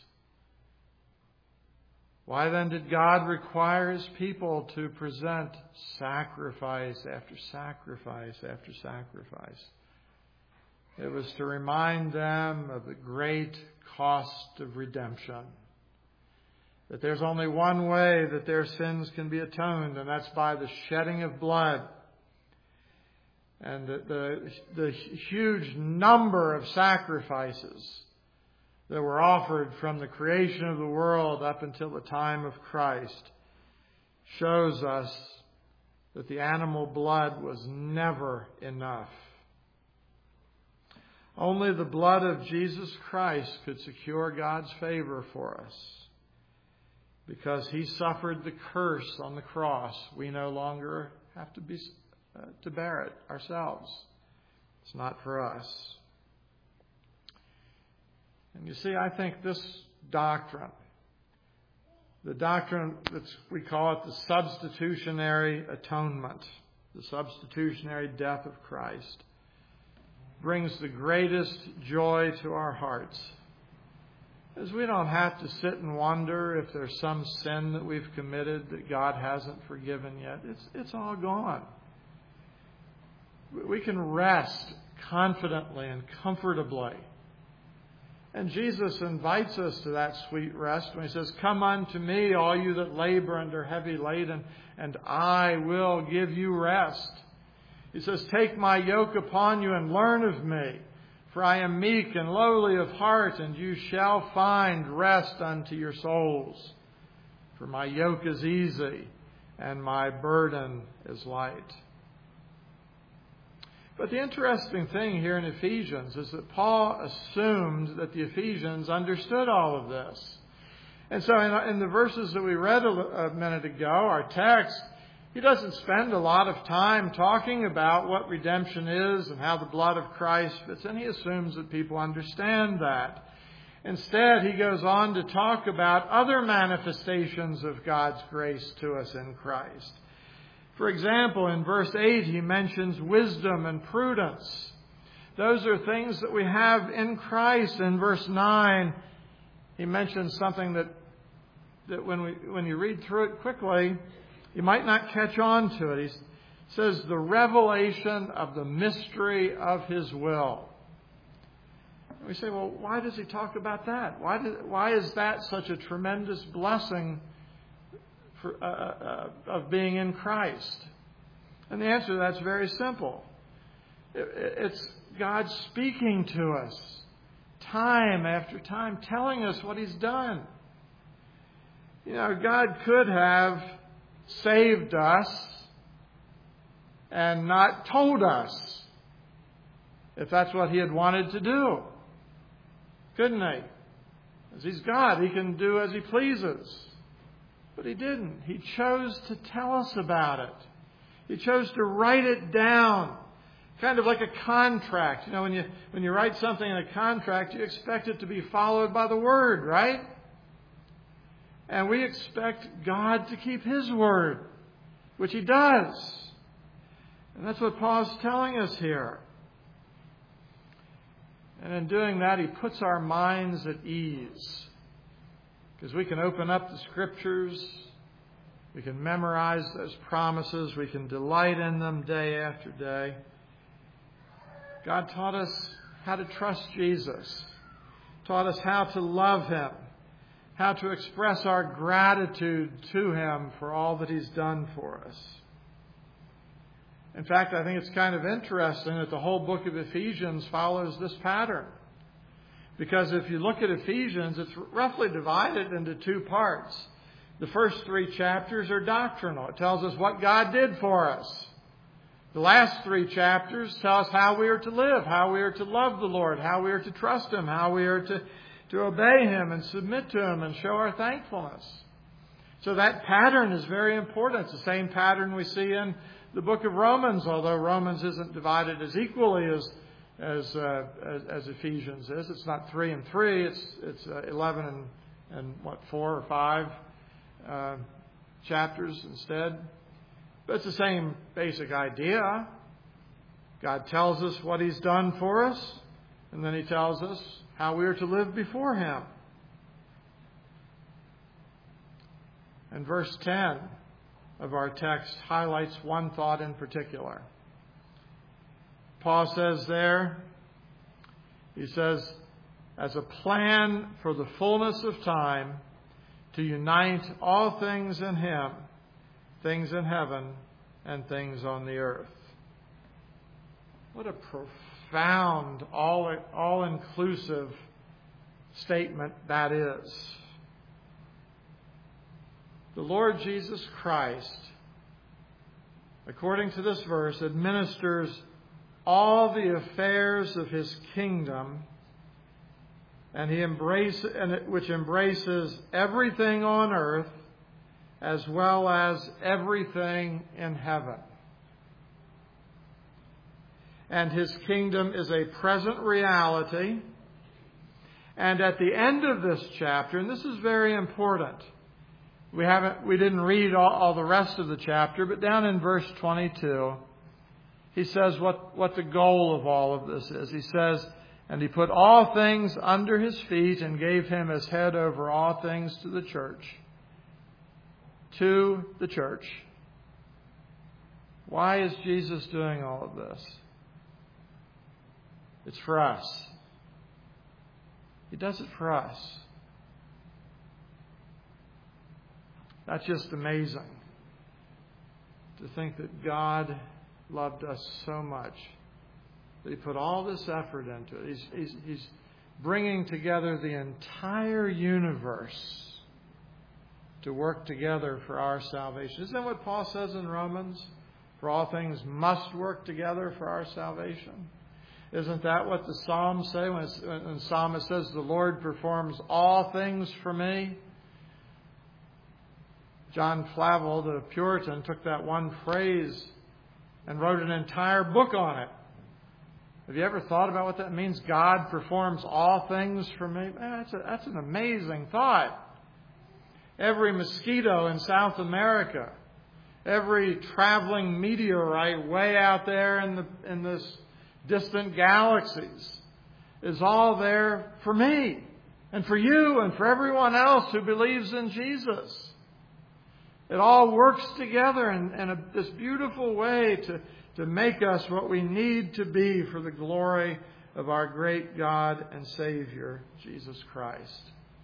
Why then did God require His people to present sacrifice after sacrifice after sacrifice? It was to remind them of the great cost of redemption. That there's only one way that their sins can be atoned, and that's by the shedding of blood. And the huge number of sacrifices that were offered from the creation of the world up until the time of Christ shows us that the animal blood was never enough. Only the blood of Jesus Christ could secure God's favor for us. Because He suffered the curse on the cross, we no longer have to bear it ourselves. It's not for us. And you see, I think this doctrine, the doctrine we call it the substitutionary atonement, the substitutionary death of Christ, brings the greatest joy to our hearts. As we don't have to sit and wonder if there's some sin that we've committed that God hasn't forgiven yet. It's all gone. We can rest confidently and comfortably. And Jesus invites us to that sweet rest when He says, "Come unto me, all you that labor and are heavy laden, and I will give you rest." He says, "Take my yoke upon you and learn of me, for I am meek and lowly of heart, and you shall find rest unto your souls. For my yoke is easy and my burden is light." But the interesting thing here in Ephesians is that Paul assumed that the Ephesians understood all of this. And so in the verses that we read a minute ago, our text, he doesn't spend a lot of time talking about what redemption is and how the blood of Christ fits in. He assumes that people understand that. Instead, he goes on to talk about other manifestations of God's grace to us in Christ. For example, in verse 8, he mentions wisdom and prudence. Those are things that we have in Christ. In verse 9, he mentions something that when you read through it quickly, you might not catch on to it. He says, the revelation of the mystery of His will. And we say, well, why does he talk about that? Why is that such a tremendous blessing of being in Christ? And the answer to that's very simple. It's God speaking to us time after time, telling us what He's done. You know, God could have saved us and not told us if that's what He had wanted to do. Couldn't He? As He's God, He can do as He pleases. But He didn't. He chose to tell us about it. He chose to write it down. Kind of like a contract. You know, when you write something in a contract, you expect it to be followed by the word, right? And we expect God to keep His word, which He does. And that's what Paul's telling us here. And in doing that, he puts our minds at ease. Because we can open up the Scriptures, we can memorize those promises, we can delight in them day after day. God taught us how to trust Jesus, taught us how to love Him, how to express our gratitude to Him for all that He's done for us. In fact, I think it's kind of interesting that the whole book of Ephesians follows this pattern. Because if you look at Ephesians, it's roughly divided into two parts. The first 3 chapters are doctrinal. It tells us what God did for us. The last 3 chapters tell us how we are to live, how we are to love the Lord, how we are to trust Him, how we are to obey Him and submit to Him and show our thankfulness. So that pattern is very important. It's the same pattern we see in the book of Romans, although Romans isn't divided as equally as Ephesians is. It's not 3 and 3. It's 11 and 4 or 5 chapters instead. But it's the same basic idea. God tells us what He's done for us, and then He tells us how we are to live before Him. And verse 10 of our text highlights one thought in particular. Paul says there, he says, as a plan for the fullness of time to unite all things in Him, things in heaven and things on the earth. What a profound, all-inclusive statement that is. The Lord Jesus Christ, according to this verse, administers all the affairs of His kingdom, and which embraces everything on earth as well as everything in heaven. And His kingdom is a present reality. And at the end of this chapter, and this is very important, we didn't read all the rest of the chapter, but down in verse 22, he says what the goal of all of this is. He says, and He put all things under His feet and gave Him as head over all things to the church. To the church. Why is Jesus doing all of this? It's for us. He does it for us. That's just amazing to think that God loved us so much that He put all this effort into it. He's bringing together the entire universe to work together for our salvation. Isn't that what Paul says in Romans? For all things must work together for our salvation. Isn't that what the Psalms say when the psalmist says, the Lord performs all things for me? John Flavel, the Puritan, took that one phrase and wrote an entire book on it. Have you ever thought about what that means? God performs all things for me? Man, that's an amazing thought. Every mosquito in South America, every traveling meteorite way out there in this distant galaxies is all there for me and for you and for everyone else who believes in Jesus. It all works together in this beautiful way to make us what we need to be for the glory of our great God and Savior, Jesus Christ.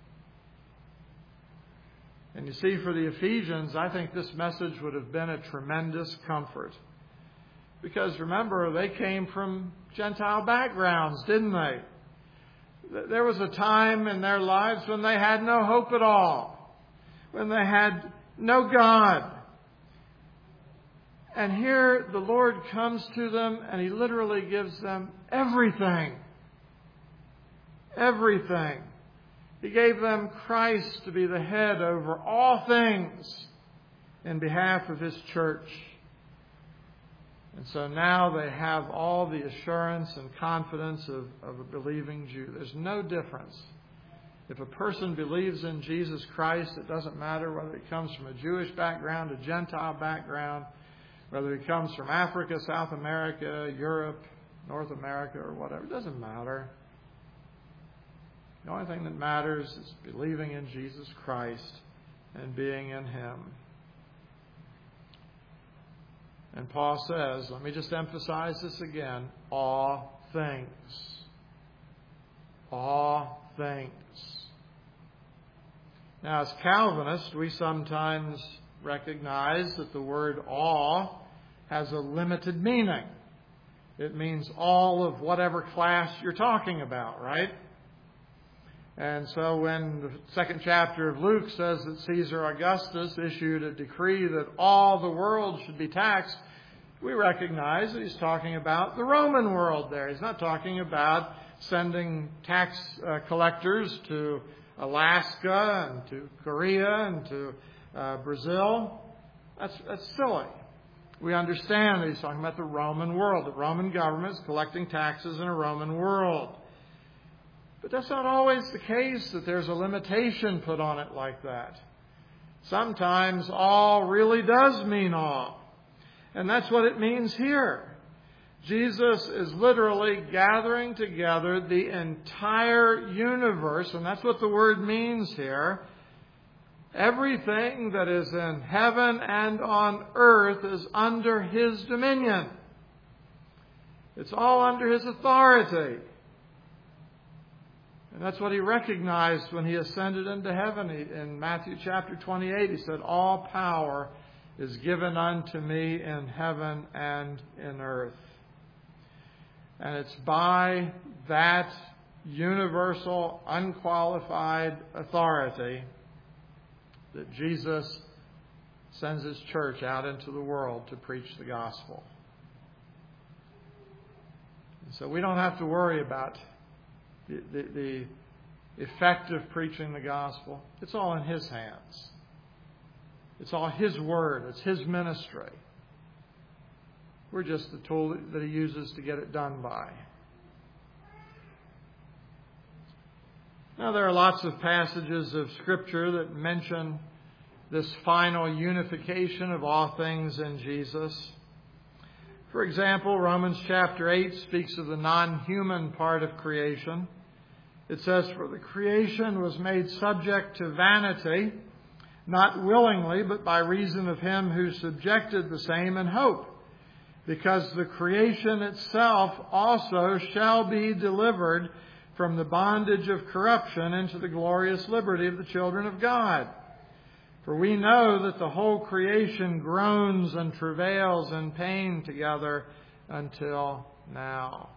And you see, for the Ephesians, I think this message would have been a tremendous comfort. Because remember, they came from Gentile backgrounds, didn't they? There was a time in their lives when they had no hope at all. When they had no God. And here the Lord comes to them and He literally gives them everything. Everything. He gave them Christ to be the head over all things in behalf of His church. And so now they have all the assurance and confidence of a believing Jew. There's no difference. If a person believes in Jesus Christ, it doesn't matter whether he comes from a Jewish background, a Gentile background, whether he comes from Africa, South America, Europe, North America, or whatever. It doesn't matter. The only thing that matters is believing in Jesus Christ and being in Him. And Paul says, let me just emphasize this again, all things. All things. Now, as Calvinists, we sometimes recognize that the word all has a limited meaning. It means all of whatever class you're talking about, right? And so when the second chapter of Luke says that Caesar Augustus issued a decree that all the world should be taxed, we recognize that he's talking about the Roman world there. He's not talking about sending tax collectors to Alaska and to Korea and to Brazil. That's silly. We understand that he's talking about the Roman world. The Roman government is collecting taxes in a Roman world. But that's not always the case, that there's a limitation put on it like that. Sometimes all really does mean all. And that's what it means here. Jesus is literally gathering together the entire universe, and that's what the word means here. Everything that is in heaven and on earth is under His dominion. It's all under His authority. And that's what He recognized when He ascended into heaven. In Matthew chapter 28, He said, "All power is given unto me in heaven and in earth." And it's by that universal, unqualified authority that Jesus sends His church out into the world to preach the gospel. And so we don't have to worry about the effect of preaching the gospel. It's all in His hands. It's all His word. It's His ministry. We're just the tool that He uses to get it done by. Now, there are lots of passages of Scripture that mention this final unification of all things in Jesus. For example, Romans chapter 8 speaks of the non-human part of creation. It says, "For the creation was made subject to vanity, not willingly, but by reason of Him who subjected the same in hope. Because the creation itself also shall be delivered from the bondage of corruption into the glorious liberty of the children of God. For we know that the whole creation groans and travails in pain together until now."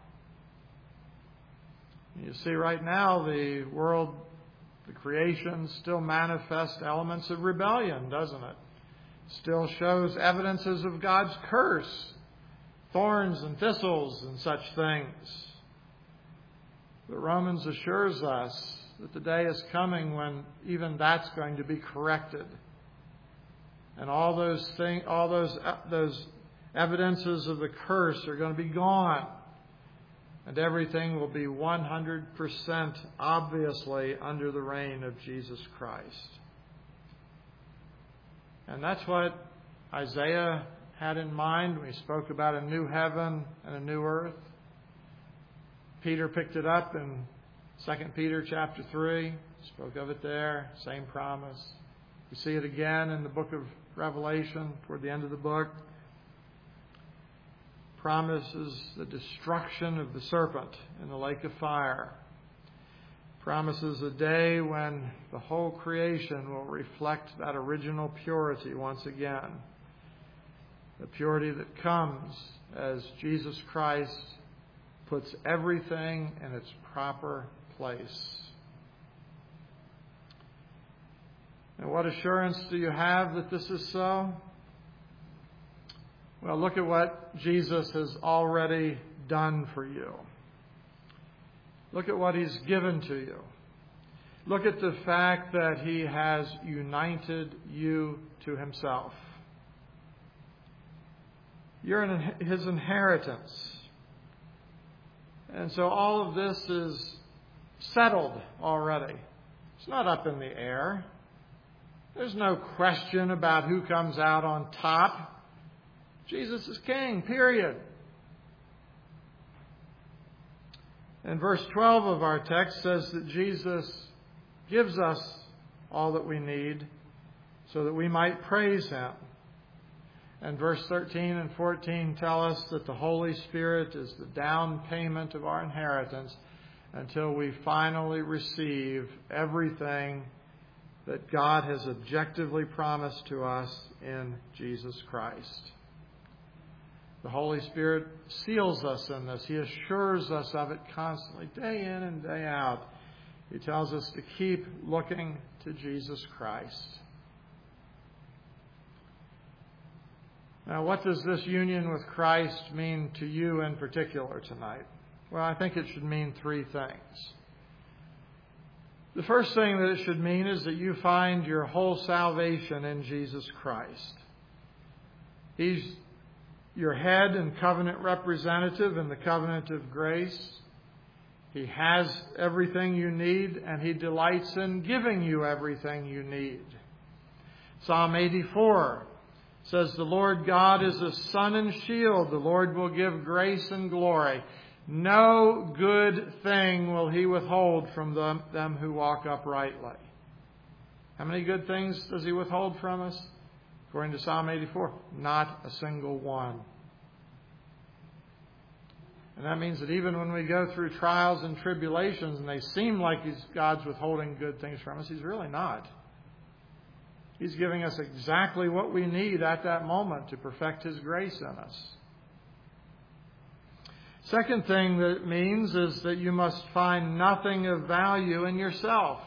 You see, right now, the world, the creation, still manifests elements of rebellion, doesn't it? Still shows evidences of God's curse, thorns and thistles and such things. But Romans assures us that the day is coming when even that's going to be corrected. And all those evidences of the curse are going to be gone. And everything will be 100% obviously under the reign of Jesus Christ. And that's what Isaiah had in mind when he spoke about a new heaven and a new earth. Peter picked it up in 2 Peter chapter 3, spoke of it there, same promise. We see it again in the book of Revelation, toward the end of the book. Promises the destruction of the serpent in the lake of fire. Promises a day when the whole creation will reflect that original purity once again. The purity that comes as Jesus Christ puts everything in its proper place. And what assurance do you have that this is so? Well, look at what Jesus has already done for you. Look at what He's given to you. Look at the fact that He has united you to Himself. You're His inheritance. And so all of this is settled already. It's not up in the air. There's no question about who comes out on top. Jesus is King, period. And verse 12 of our text says that Jesus gives us all that we need so that we might praise Him. And verse 13 and 14 tell us that the Holy Spirit is the down payment of our inheritance until we finally receive everything that God has objectively promised to us in Jesus Christ. The Holy Spirit seals us in this. He assures us of it constantly, day in and day out. He tells us to keep looking to Jesus Christ. Now, what does this union with Christ mean to you in particular tonight? Well, I think it should mean three things. The first thing that it should mean is that you find your whole salvation in Jesus Christ. He's your head and covenant representative in the covenant of grace. He has everything you need, and He delights in giving you everything you need. Psalm 84 It says, the Lord God is a sun and shield. The Lord will give grace and glory. No good thing will He withhold from them who walk uprightly. How many good things does He withhold from us? According to Psalm 84, not a single one. And that means that even when we go through trials and tribulations and they seem like God's withholding good things from us, He's really not. He's giving us exactly what we need at that moment to perfect His grace in us. Second thing that it means is that you must find nothing of value in yourself.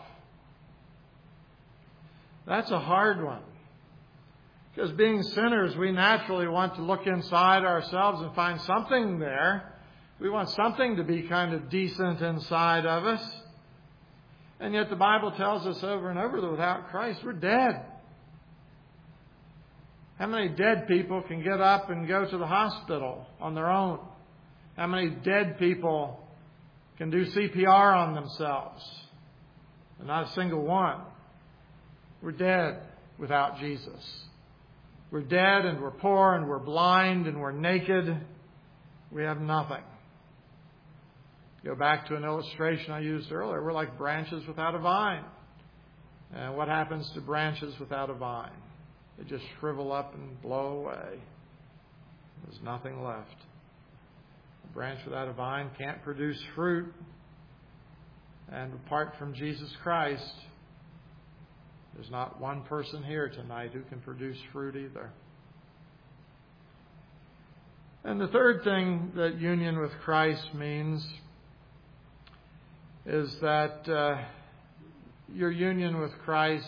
That's a hard one. Because being sinners, we naturally want to look inside ourselves and find something there. We want something to be kind of decent inside of us. And yet the Bible tells us over and over that without Christ, we're dead. How many dead people can get up and go to the hospital on their own? How many dead people can do CPR on themselves? And not a single one. We're dead without Jesus. We're dead and we're poor and we're blind and we're naked. We have nothing. Go back to an illustration I used earlier. We're like branches without a vine. And what happens to branches without a vine? They just shrivel up and blow away. There's nothing left. A branch without a vine can't produce fruit. And apart from Jesus Christ, there's not one person here tonight who can produce fruit either. And the third thing that union with Christ means is that your union with Christ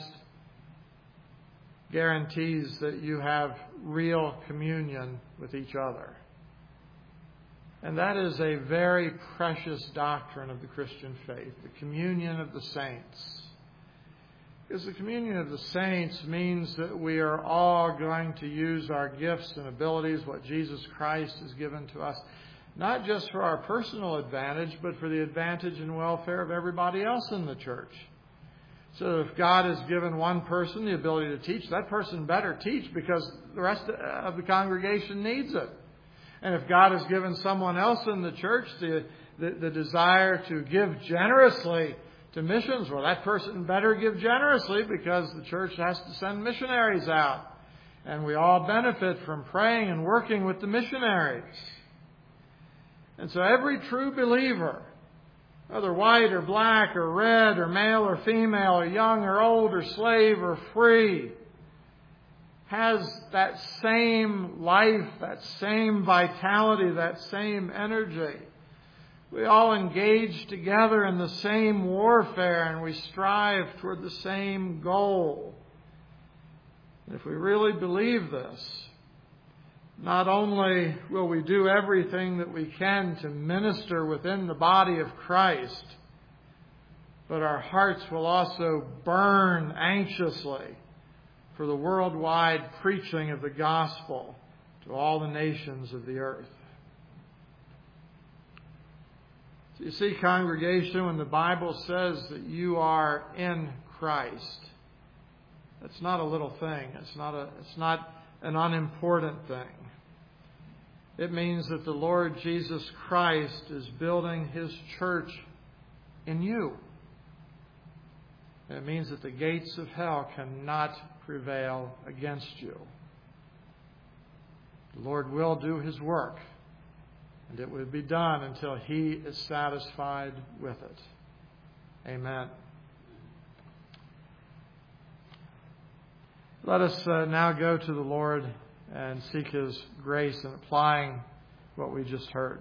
guarantees that you have real communion with each other. And that is a very precious doctrine of the Christian faith, the communion of the saints. Because the communion of the saints means that we are all going to use our gifts and abilities, what Jesus Christ has given to us, not just for our personal advantage, but for the advantage and welfare of everybody else in the church. So if God has given one person the ability to teach, that person better teach because the rest of the congregation needs it. And if God has given someone else in the church the desire to give generously to missions, well, that person better give generously because the church has to send missionaries out. And we all benefit from praying and working with the missionaries. And so every true believer, whether white or black or red or male or female or young or old or slave or free, has that same life, that same vitality, that same energy. We all engage together in the same warfare and we strive toward the same goal. And if we really believe this, not only will we do everything that we can to minister within the body of Christ, but our hearts will also burn anxiously for the worldwide preaching of the gospel to all the nations of the earth. So you see, congregation, when the Bible says that you are in Christ, that's not a little thing. It's not an unimportant thing. It means that the Lord Jesus Christ is building His church in you. And it means that the gates of hell cannot prevail against you. The Lord will do His work, and it will be done until He is satisfied with it. Amen. Let us now go to the Lord and seek His grace in applying what we just heard.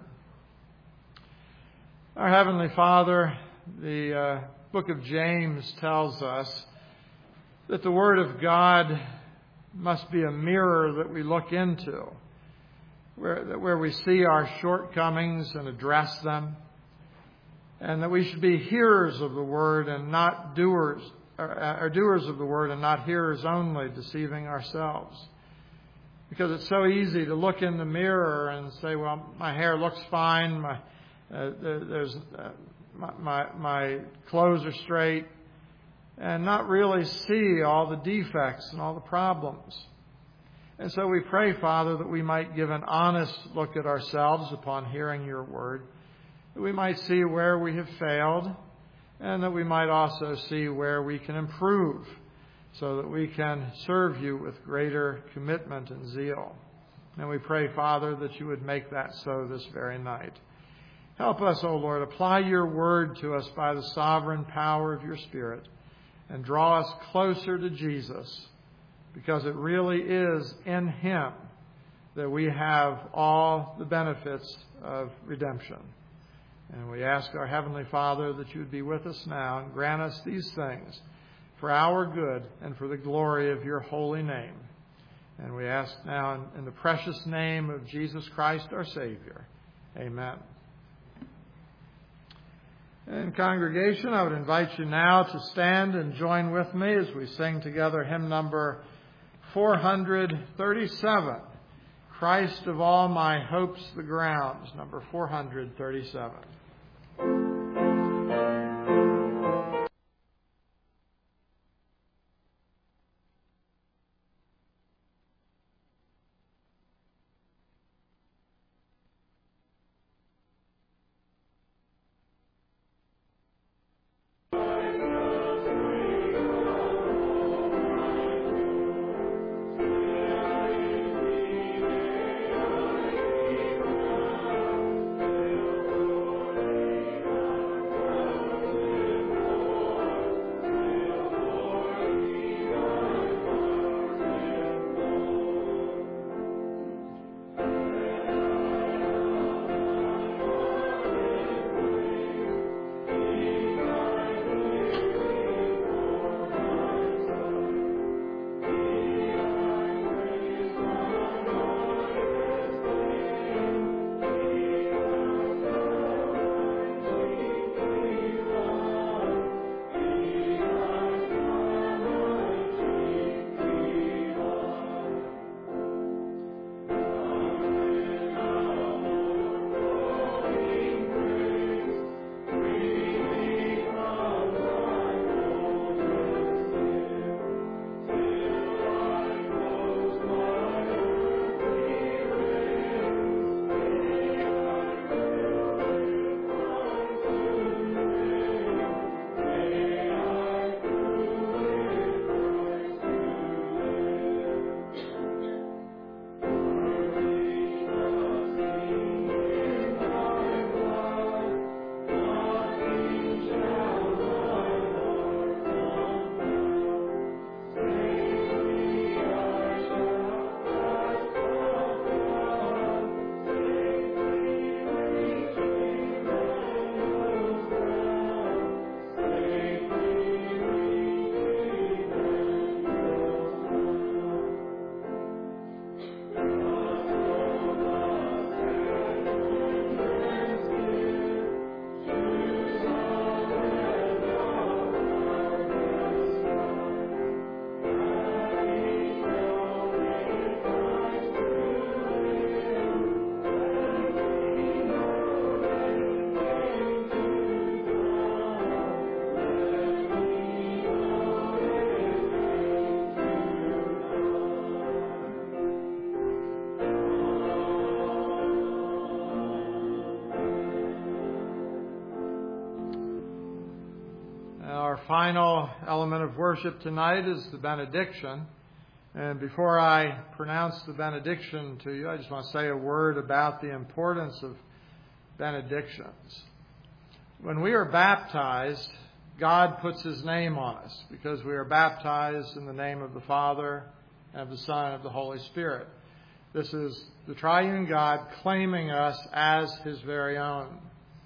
Our Heavenly Father, the book of James tells us that the Word of God must be a mirror that we look into, where we see our shortcomings and address them, and that we should be hearers of the Word and not doers, or doers of the Word and not hearers only, deceiving ourselves. Because it's so easy to look in the mirror and say, well, my hair looks fine, my clothes are straight, and not really see all the defects and all the problems. And so we pray, Father, that we might give an honest look at ourselves upon hearing your word, that we might see where we have failed, and that we might also see where we can improve, so that we can serve you with greater commitment and zeal. And we pray, Father, that you would make that so this very night. Help us, O Lord, apply your word to us by the sovereign power of your Spirit, and draw us closer to Jesus, because it really is in him that we have all the benefits of redemption. And we ask our Heavenly Father that you would be with us now and grant us these things for our good and for the glory of your holy name. And we ask now in the precious name of Jesus Christ, our Savior. Amen. And congregation, I would invite you now to stand and join with me as we sing together hymn number 437, Christ of all my hopes the ground, number 437. Our final element of worship tonight is the benediction. And before I pronounce the benediction to you, I just want to say a word about the importance of benedictions. When we are baptized, God puts his name on us because we are baptized in the name of the Father, and of the Son, and of the Holy Spirit. This is the triune God claiming us as his very own.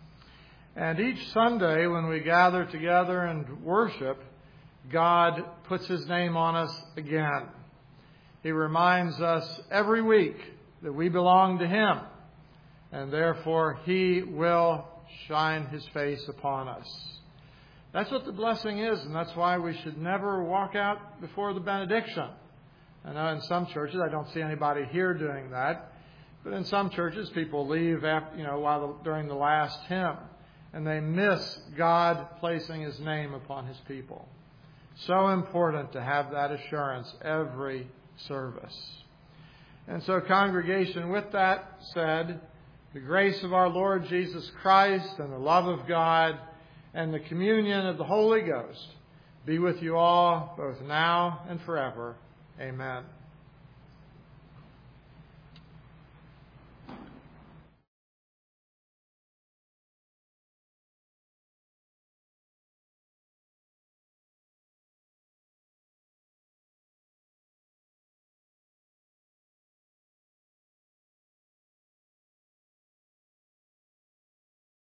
And each Sunday when we gather together and worship, God puts his name on us again. He reminds us every week that we belong to him, and therefore he will shine his face upon us. That's what the blessing is, and that's why we should never walk out before the benediction. I know in some churches, I don't see anybody here doing that, but in some churches people leave after, during the last hymn, and they miss God placing his name upon his people. So important to have that assurance every service. And so, congregation, with that said, the grace of our Lord Jesus Christ and the love of God and the communion of the Holy Ghost be with you all, both now and forever. Amen.